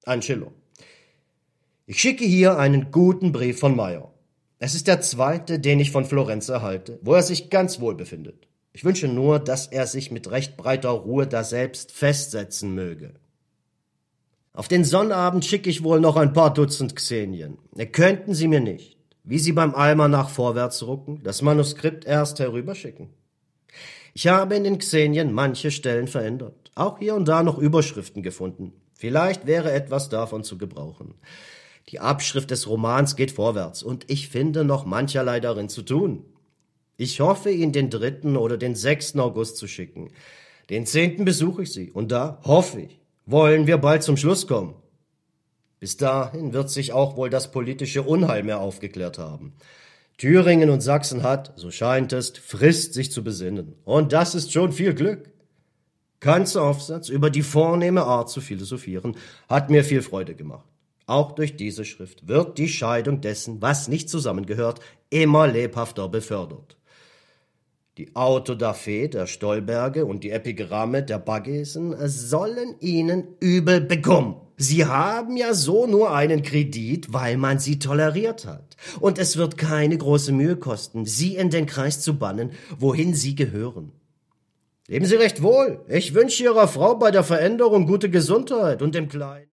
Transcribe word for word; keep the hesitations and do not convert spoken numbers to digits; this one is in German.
Angelo. Ich schicke hier einen guten Brief von Meyer. Es ist der zweite, den ich von Florenz erhalte, wo er sich ganz wohl befindet. Ich wünsche nur, dass er sich mit recht breiter Ruhe daselbst festsetzen möge. Auf den Sonnabend schicke ich wohl noch ein paar Dutzend Xenien. Könnten Sie mir nicht, wie Sie beim Almanach vorwärts rucken, das Manuskript erst herüberschicken? Ich habe in den Xenien manche Stellen verändert, auch hier und da noch Überschriften gefunden. Vielleicht wäre etwas davon zu gebrauchen. Die Abschrift des Romans geht vorwärts, und ich finde noch mancherlei darin zu tun. Ich hoffe, ihn den dritten oder den sechsten August zu schicken. Den zehnten besuche ich Sie, und da, hoffe ich, wollen wir bald zum Schluss kommen. Bis dahin wird sich auch wohl das politische Unheil mehr aufgeklärt haben. Thüringen und Sachsen hat, so scheint es, Frist, sich zu besinnen. Und das ist schon viel Glück. Kants Aufsatz über die vornehme Art zu philosophieren hat mir viel Freude gemacht. Auch durch diese Schrift wird die Scheidung dessen, was nicht zusammengehört, immer lebhafter befördert. Die Autodafé der Stolberge und die Epigramme der Baggesen sollen ihnen übel bekommen. Sie haben ja so nur einen Kredit, weil man sie toleriert hat. Und es wird keine große Mühe kosten, sie in den Kreis zu bannen, wohin sie gehören. Leben Sie recht wohl. Ich wünsche Ihrer Frau bei der Veränderung gute Gesundheit und dem Kleinen